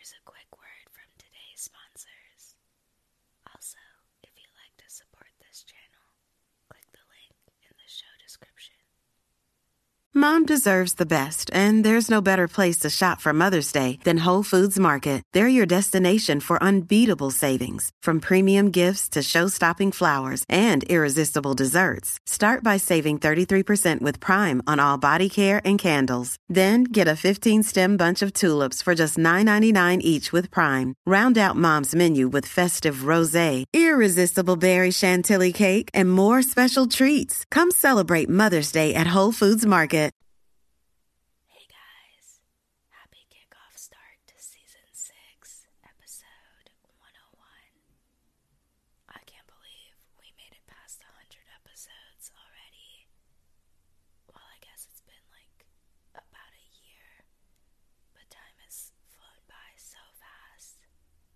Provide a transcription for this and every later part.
here's a quick word from today's sponsors. Also, if you'd like to support this channel, click the link in the show description. Mom deserves the best, and there's no better place to shop for Mother's Day than Whole Foods Market. They're your destination for unbeatable savings, from premium gifts to show-stopping flowers and irresistible desserts. Start by saving 33% with Prime on all body care and candles. Then get a 15-stem bunch of tulips for just $9.99 each with Prime. Round out Mom's menu with festive rosé, irresistible berry chantilly cake, and more special treats. Come celebrate Mother's Day at Whole Foods Market. Hey guys, happy kickoff start to season 6, episode 101. I can't believe we made it past 100 episodes already. Well, I guess it's been like about a year, but time has flown by so fast.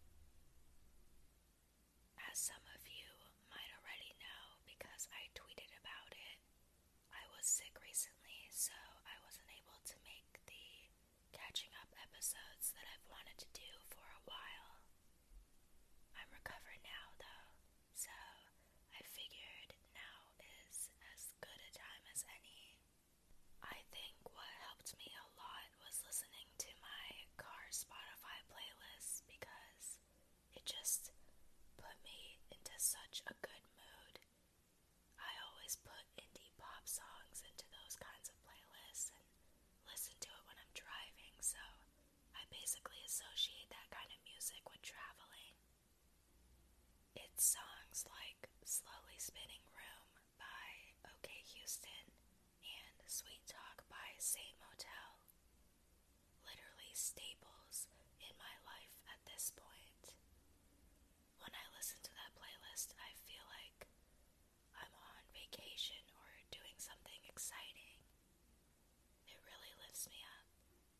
As some of you might already know because I tweeted about it, I was sick recently, so I wasn't able to make the catching up episodes that I've wanted to do for a while. I'm recovered now though, so I figured now is as good a time as any. I think what helped me a lot was listening to my car Spotify playlist because it just put me into such a good mood. I always put indie pop songs into those kinds of playlists and listen to it when I'm driving, so I basically associate that kind of music with traveling. It's songs like Slowly Spinning Room by OK Houston and Sweet Talk by Saint Motel. Literally staples in my life at this point. When I listen to that playlist, I feel like I'm on vacation or doing something exciting. It really lifts me up.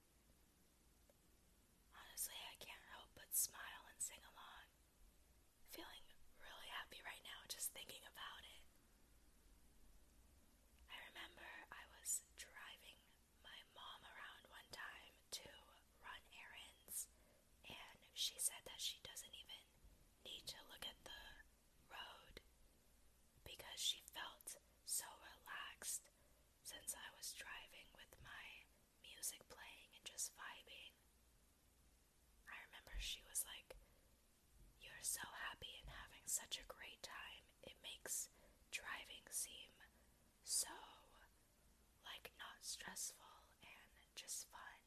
Honestly, I can't help but smile and sing along. Feeling really happy right now just thinking about it. I remember I was driving my mom around one time to run errands, and she said that she doesn't even need to look at the road because she felt so relaxed since I was driving with my music playing and just vibing. I remember she was like, "You're so happy and having such a great time. It makes driving seem so, like, not stressful and just fun."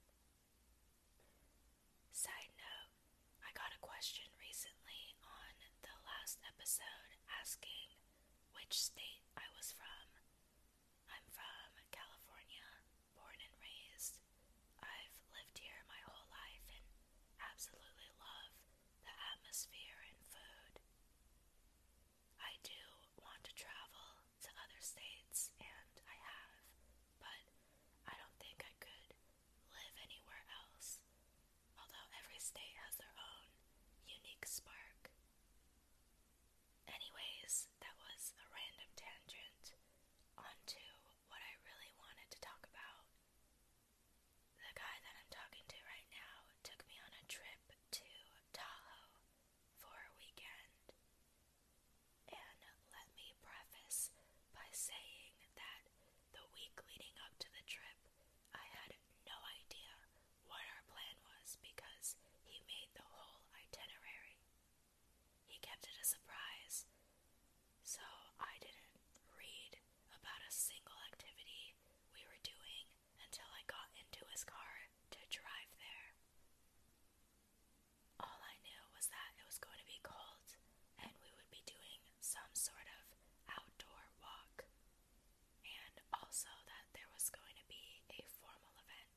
Side note, I got a question recently on the last episode asking which state I was from. I'm from California, born and raised. I've lived here my whole life and absolutely love the atmosphere and food. I do want to travel to other states, and I have, but I don't think I could live anywhere else, although every state has their own unique spark. Anyways, that was a random tangent onto what I really wanted to talk about. The guy that I'm talking to right now took me on a trip to Tahoe for a weekend. And let me preface by saying that the week leading up to the trip, I had no idea what our plan was because he made the whole itinerary. He kept it a surprise, so I didn't read about a single activity we were doing until I got into his car to drive there. All I knew was that it was going to be cold and we would be doing some sort of outdoor walk, and also that there was going to be a formal event.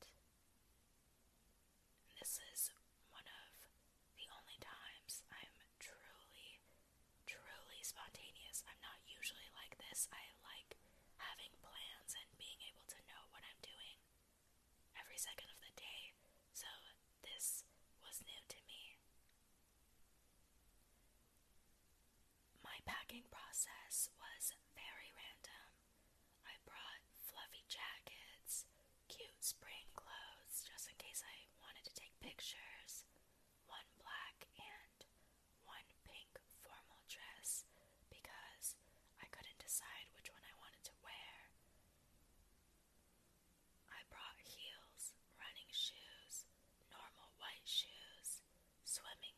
This is one of the only times I'm truly, truly spontaneous. I'm not usually like this. I like having plans and being able to know what I'm doing every second of the day, so this was new to me. My packing process was very random. I brought fluffy jackets, cute spring clothes just in case I wanted to take pictures,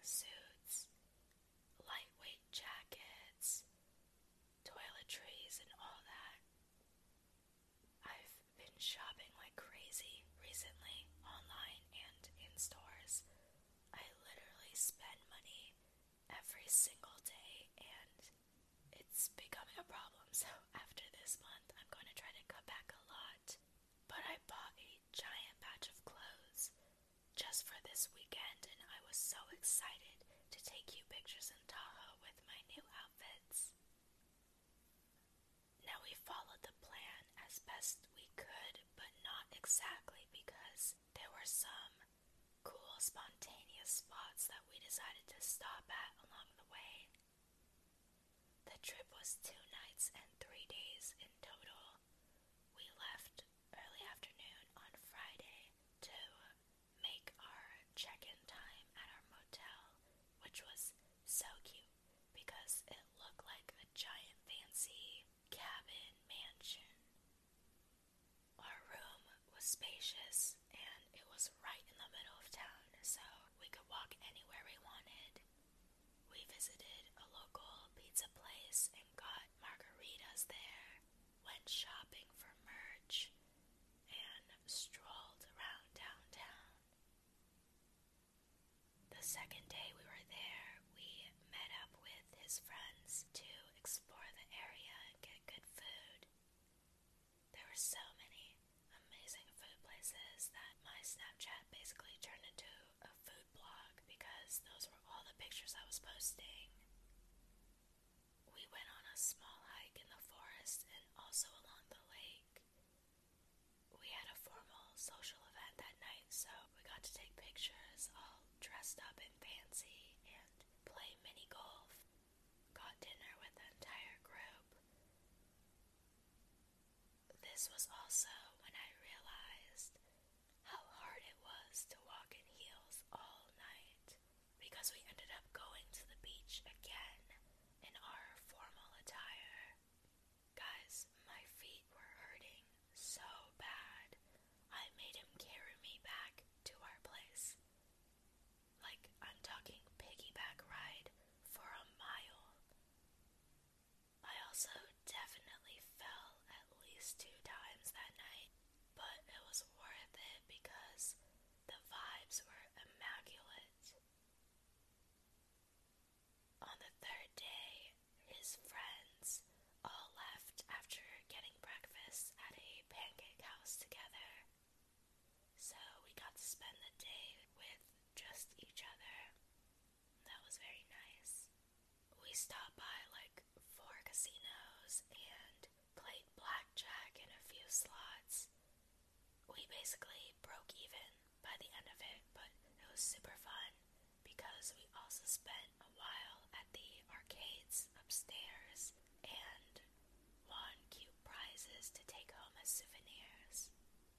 suits, lightweight jackets, toiletries, and all that. I've been shopping like crazy recently, online and in stores. I literally spend money every single day, and it's becoming a problem. So after this month, I'm going to try to cut back a lot. But I bought a giant batch of clothes just for this weekend, and I was so excited to take you pictures in Tahoe with my new outfits. Now, we followed the plan as best we could, but not exactly, because there were some cool, spontaneous spots that we decided to stop at along the way. The trip was 2 nights and 3 days in total. We left early afternoon on Friday to make our check-in time at our motel, which was so cute because it looked like a giant fancy cabin mansion. Our room was spacious and it was right in the middle of town, so we could walk anywhere we wanted. We visited a local pizza place and got margaritas there, went shopping for merch, and strolled around downtown. The second day we were there, we met up with his friends to explore the area and get good food. There were so many amazing food places that my Snapchat basically turned into a food blog because those were all the pictures I was posting. We went on a small hike in the forest and also along the lake. We had a formal social event that night, so we got to take pictures all dressed up and fancy and play mini golf. Got dinner with the entire group. This was also when I realized how hard it was to walk in heels all night, because we ended up going to the beach again in our formal attire. Guys, my feet were hurting so bad. I made him carry me back to our place. Like, I'm talking piggyback ride for a mile. I also definitely fell at least 2 times that night, but it was worth it because the vibes were immaculate. On the third day, his friends all left after getting breakfast at a pancake house together, so we got to spend the day with just each other. That was very nice. We stopped by like 4 casinos and played blackjack in a few slots. We basically broke even by the end of it, but it was super fun because we also spent a while at the arcades upstairs and won cute prizes to take home as souvenirs.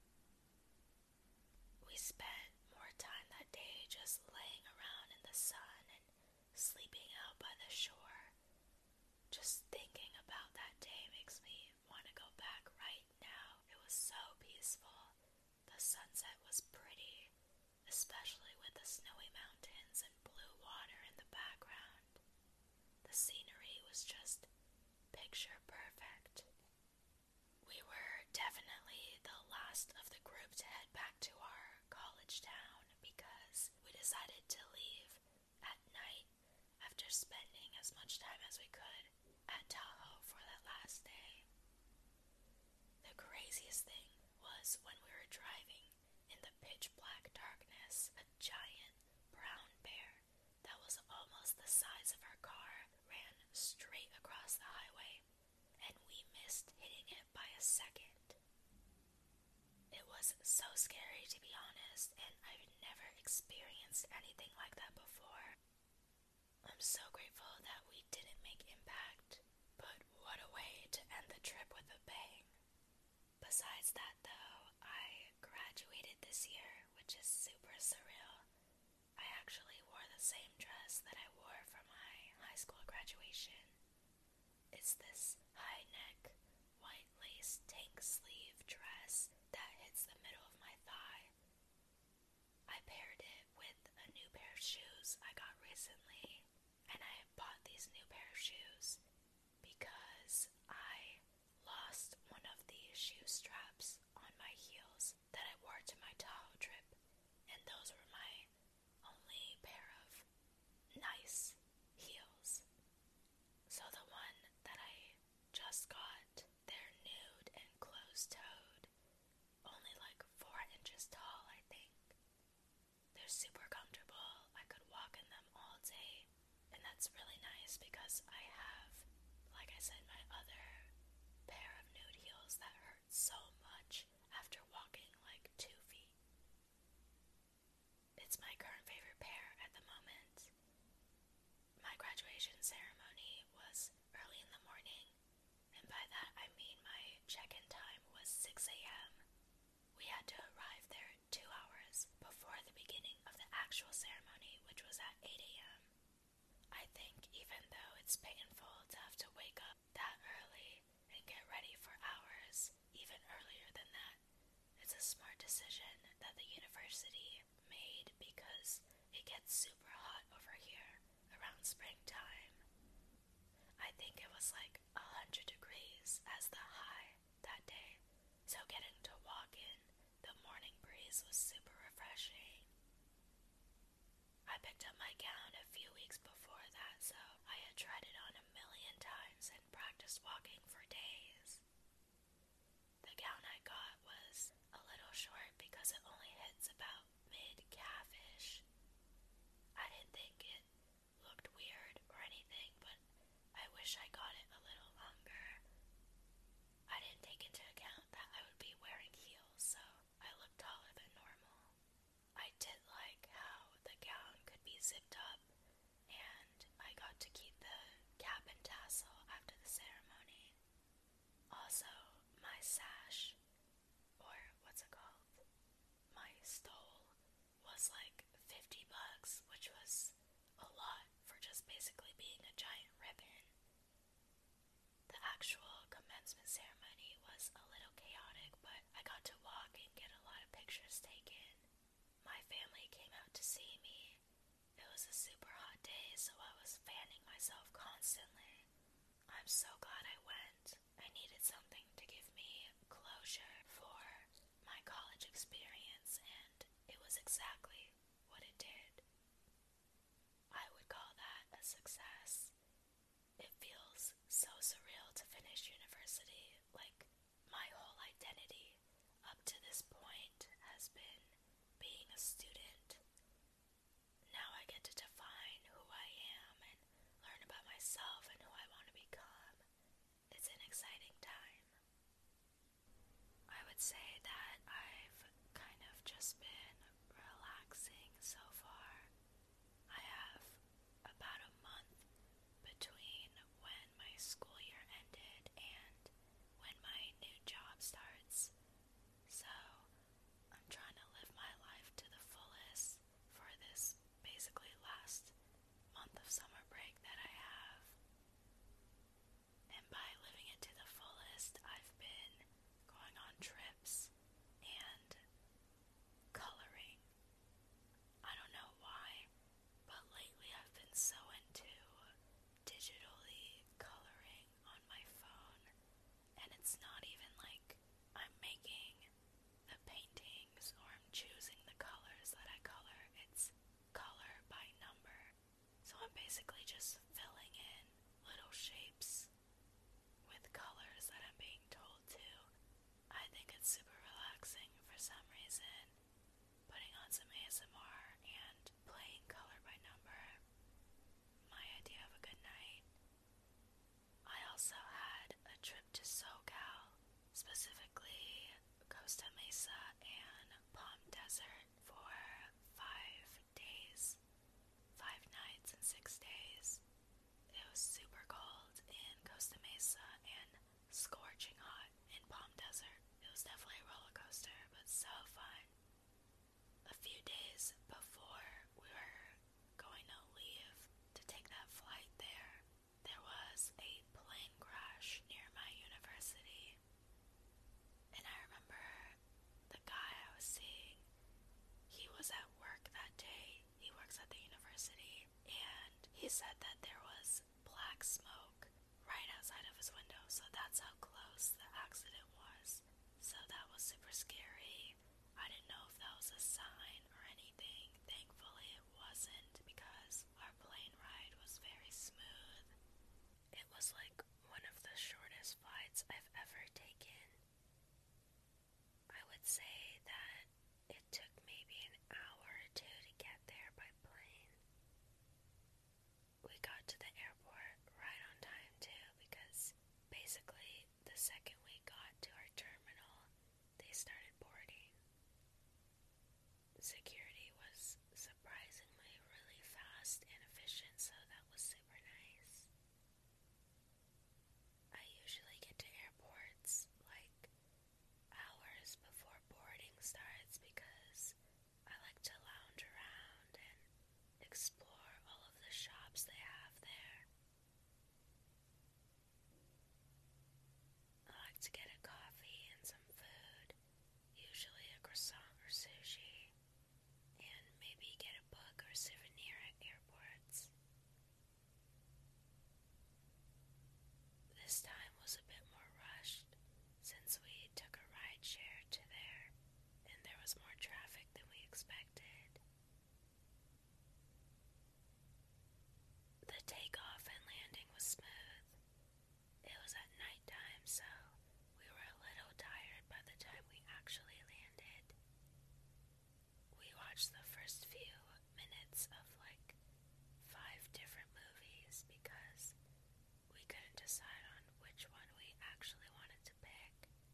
We spent more time that day just laying around in the sun and sleeping out by the shore. Just thinking about that day makes me want to go back right now. It was so peaceful. The sunset was pretty, especially with the snowy mountains and blue water in the background. The scenery was just picture perfect. We were definitely the last of the group to head back to our college town because we decided to leave at night after spending as much time as we could at Tahoe for that last day. The craziest thing was when we were driving in the pitch black darkness, a giant brown bear that was almost the size of our car ran straight across the highway, and we missed hitting it by a second. It was so scary, to be honest, and I've never experienced anything like that before. I'm so grateful that we didn't make impact, but what a way to end the trip with a bang. Besides that though, I graduated this year, which is super surreal. I actually wore the same dress that I wore for my high school graduation. It's this high neck, white lace tank sleeve dress that hits the middle of my thigh. I paired it with a new pair of shoes I got recently. that's really nice because I have, like I said, my other pair of nude heels that hurt so much after walking like 2 feet. It's my current favorite pair at the moment. My graduation ceremony was early in the morning, and by that I mean my check-in time was 6 a.m. We had to arrive there 2 hours before the beginning of the actual ceremony, which was at 8 a.m. I think even though it's painful to have to wake up that early and get ready for hours even earlier than that, it's a smart decision that the university made because it gets super hot over here around springtime. I think it was like 100 degrees as the high that day, so getting to walk in the morning breeze was super refreshing. I picked up my gown a few weeks before that, so I had tried it on a million times and practiced walking for days. The gown I got was a little short because it only hits about mid-calfish. I didn't think it looked weird or anything, but I wish I got it a little longer. I didn't take into account that I would be wearing heels, so I looked taller than normal. I did like how the gown could be zipped up, and I got to keep the cap and tassel after the ceremony. Also, my sash, or what's it called? My stole was like $50, which was a lot for just basically being a giant ribbon. The actual commencement ceremony was a little chaotic, but I got to walk and get a lot of pictures taken. My family came out to see me. It was a super hot day, so I was fanning myself constantly. I'm so glad I went. I needed something to give me closure for my college experience, and it was exactly what it did. I would call that a success. It feels so surreal to finish university. Like, my whole identity up to this point has been being a student. Now I get to define who I am and learn about myself and who I want to become. It's an exciting time. I would say that I've kind of just been relaxing so far. I have about a month between when my school year ended and when my new job starts. So I'm trying to live my life to the fullest for this basically last month of summer break that I have. And by living it to the fullest, I've been going on trips and coloring. I don't know why, but lately I've been so into digitally coloring on my phone, and it's not even like I'm making the paintings or I'm choosing the colors that I color. It's color by number. So I'm basically just filling in little shapes with colors that I'm being told to. I think it's super relaxing for some reason. Putting on some ASMR and playing color by number. My idea of a good night. I also had a trip to SoCal, specifically Costa Mesa and Palm Desert for 5 days, 5 nights and 6 days. It was super cold in Costa Mesa and scorching hot in Palm Desert. It was definitely a roller coaster, but so fun. A few days before we were going to leave to take that flight there, there was a plane crash near my university. And I remember the guy I was seeing, he was at work that day. He works at the university, and he said that there was black smoke right outside of his window, so that's how close the accident was. So that was super scary. I didn't know if that was a sign or anything. Thankfully it wasn't, because our plane ride was very smooth. It was like one of the shortest flights I've ever taken. I would say that it took maybe an hour or two to get there by plane. We got to security was surprisingly really fast and efficient, so that was super nice. I usually get to airports like hours before boarding starts because I like to lounge around and explore all of the shops they have there. I like to get a coffee and some food, usually a croissant or sushi, and maybe get a book or souvenir at airports. This time was a bit more rushed since we took a ride share to there and there was more traffic than we expected. The takeoff and landing was smooth. It was at nighttime, so we were a little tired by the time we actually landed. We watched the first few minutes of like 5 different movies because we couldn't decide on which one we actually wanted to pick.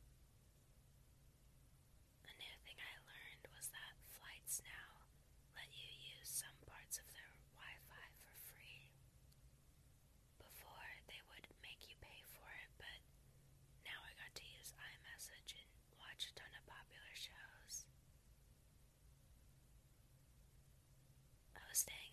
A new thing I learned was that flights now let you use some parts of their Wi-Fi for free. Before, they would make you pay for it, but now I got to use iMessage and watch a ton of popular shows. I was staying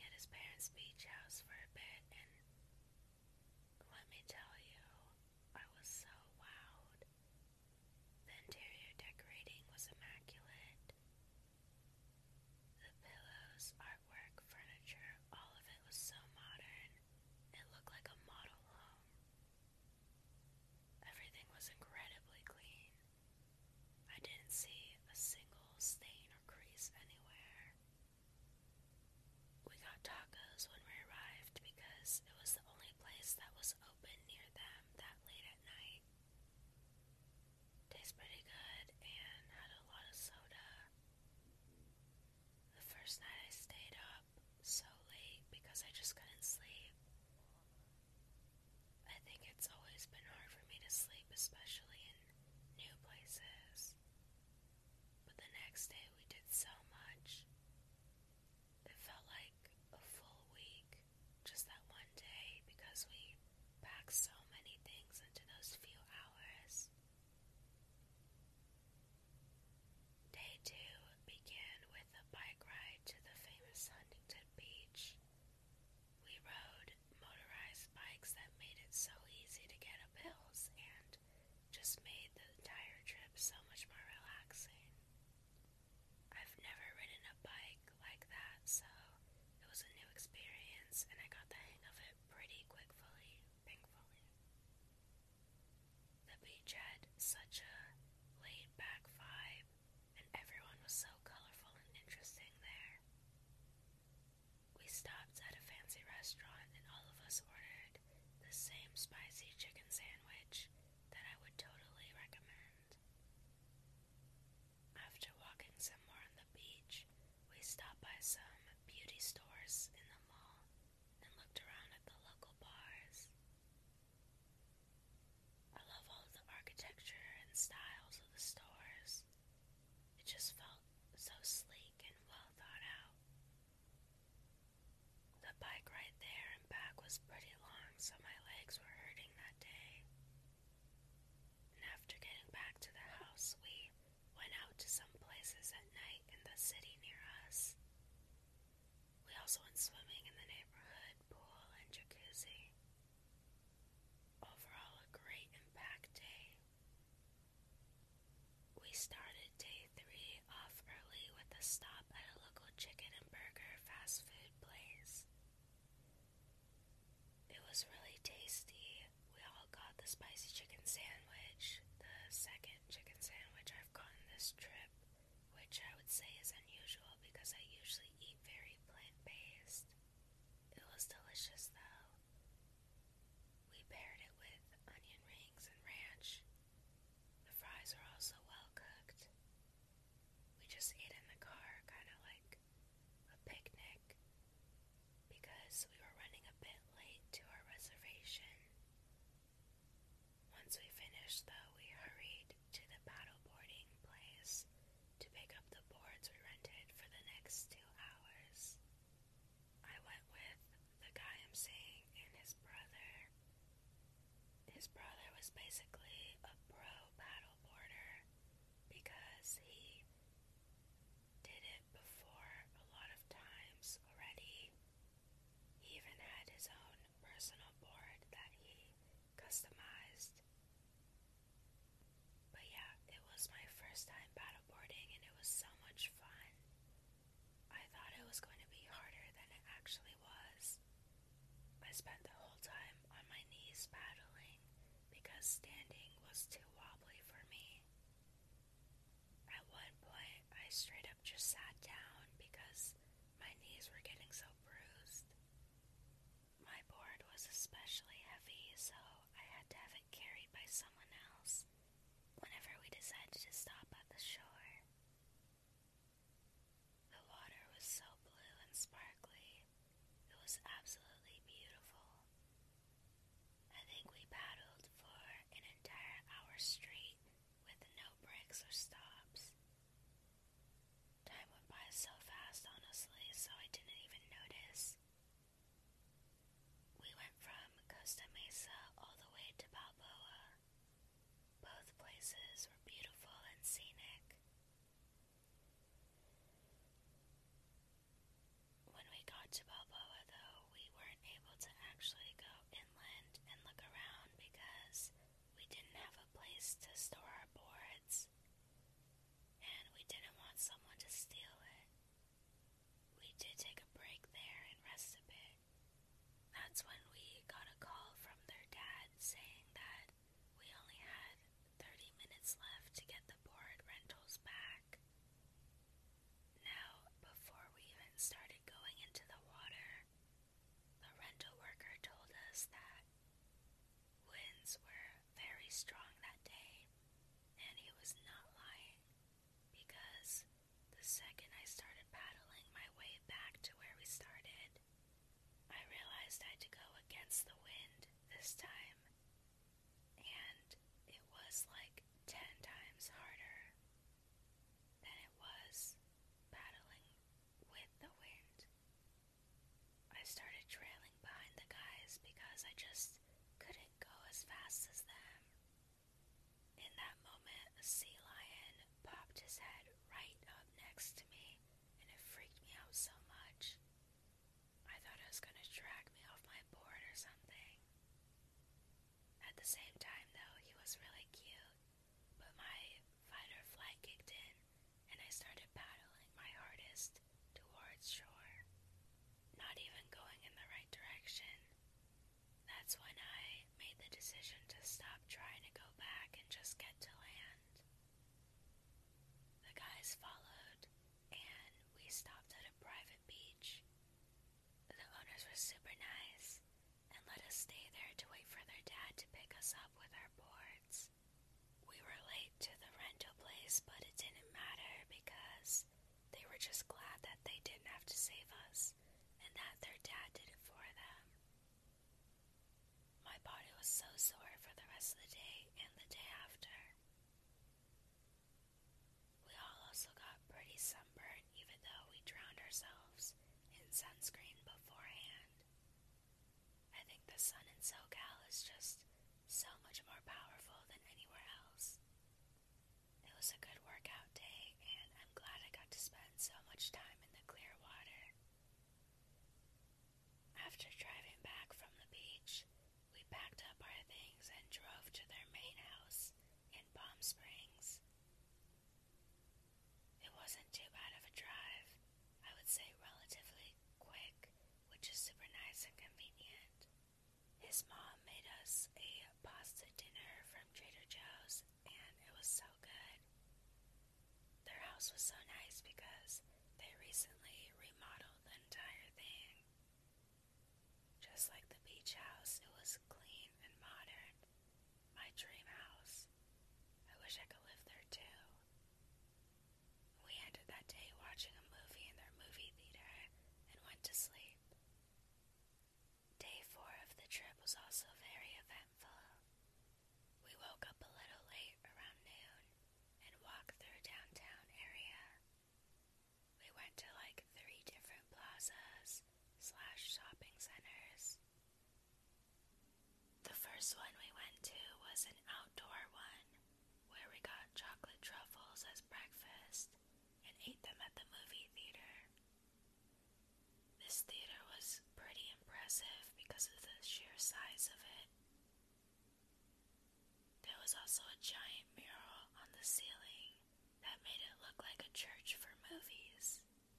standing was too wobbly for me. At one point, I straight up just sat down because my knees were getting so bruised. My board was especially heavy, so I had to have it carried by someone else whenever we decided to stop at the shore. The water was so blue and sparkly. It was absolutely beautiful. I think we paddled for an entire hour straight with no breaks or stops. Time went by so fast, honestly, so I didn't even notice. We went from Costa Mesa all the way to Balboa. Both places were beautiful and scenic. When we got to Balboa, though, we weren't able to actually go inland and look around because we didn't have a place to store our boards, and we didn't want someone to steal it. We did take a break there and rest a bit. That's when we got a call from their dad saying that we only had 30 minutes left to get the board rentals back. Now, before we even started going into the water, the rental worker told us that winds were very strong that day, and he was not lying, because the second I started paddling my way back to where we started, I realized I had to go against the wind this time, and it was like 10 times harder than it was paddling with the wind. I started trailing behind the guys because I just couldn't go as fast as them. In that moment, a sea lion popped his head right up next to me, and it freaked me out so much. I thought it was going to drag me off my board or something. At the same time, though, he was really cute, but my fight or flight kicked in, and I started paddling my hardest towards shore, not even going in the right direction. That's when I made the decision to stop trying to go back and just get to land. The guys followed, and we stopped at a private beach. The owners were super nice and let us stay there to wait for their dad to pick us up with our boards. We were late to the rental place, but it didn't matter because they were just glad that they didn't have to save us and that their dad did it for them. My body was so sore for the rest of the day and the day after. We all also got pretty sunburned, even though we drowned ourselves in sunscreen beforehand. I think the sun in SoCal is just so much more powerful than anywhere else. It was a good workout day, and I'm glad I got to spend so much time in the clear water. After driving back from the beach, we packed up our things and drove to their main house in Palm Springs. It wasn't too bad of a drive. I would say relatively quick, which is super nice and convenient. His mom made us a pasta dinner from Trader Joe's, and it was so good. Their house was so nice because they recently remodeled the entire thing. Just like the beach house, it was clean and modern. My dream house. I wish I could live there too. We ended that day watching a movie in their movie theater and went to sleep. Day 4 of the trip was also very eventful. We woke up a little late around noon and walked through downtown area. We went to like 3 different plazas / shopping centers. The first one we went to was an outdoor one where we got chocolate truffles as breakfast and ate them at the movie theater. This theater was pretty impressive because of the sheer size of it. There was also a giant mural on the ceiling that made it look like a church for movies.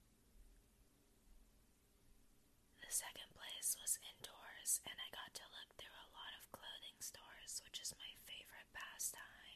The second place was indoors, and I got to look through a lot of clothing stores, which is my favorite favorite pastime.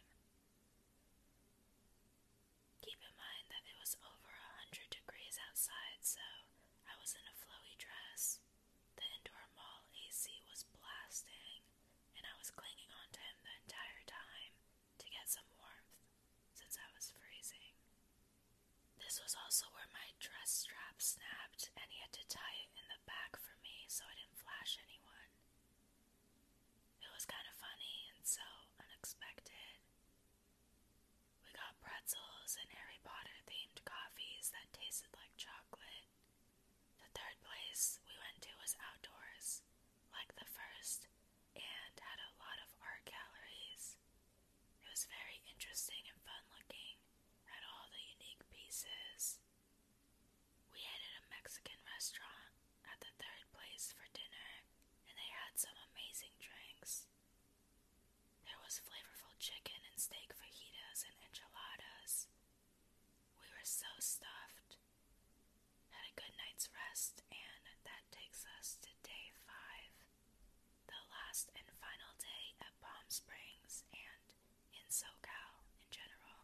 Keep in mind that it was over 100 degrees outside, so I was in a flowy dress. The indoor mall AC was blasting, and I was clinging onto him the entire time to get some warmth, since I was freezing. This was also where my dress strap snapped, and he had to tie it in the back for me so I didn't flash anyone. It was kind of funny and so unexpected. We got pretzels and Harry Potter themed coffees that tasted like chocolate. The third place we went to was outdoors, like the first, and had a lot of art galleries. It was very interesting and fun looking at all the unique pieces. We ate at a Mexican restaurant at the third place for dinner, and they had some amazing drinks. There was flavorful chicken and steak fajitas and enchiladas. We were so stuffed. Had a good night's rest, and that takes us to day 5, the last and final day at Palm Springs and in SoCal in general.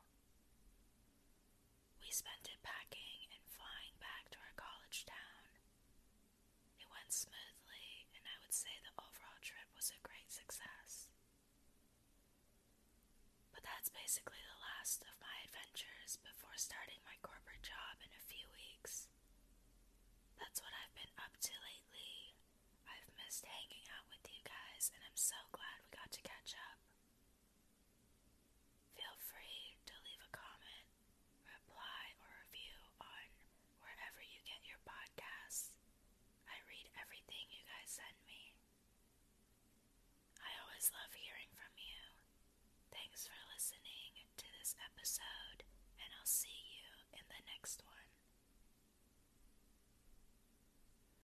We spent it packing and flying back to our college town. It went smoothly, and I would say the overall trip was a great success. But that's basically the last of my adventures before starting my corporate job in a few weeks. That's what I've been up to lately. I've missed hanging out with you guys, and I'm so glad we got to catch up. Feel free to leave a comment, reply, or review on wherever you get your podcasts. I read everything you guys send me. I always love hearing from you. Thanks for listening to this episode, and I'll see you in the next one.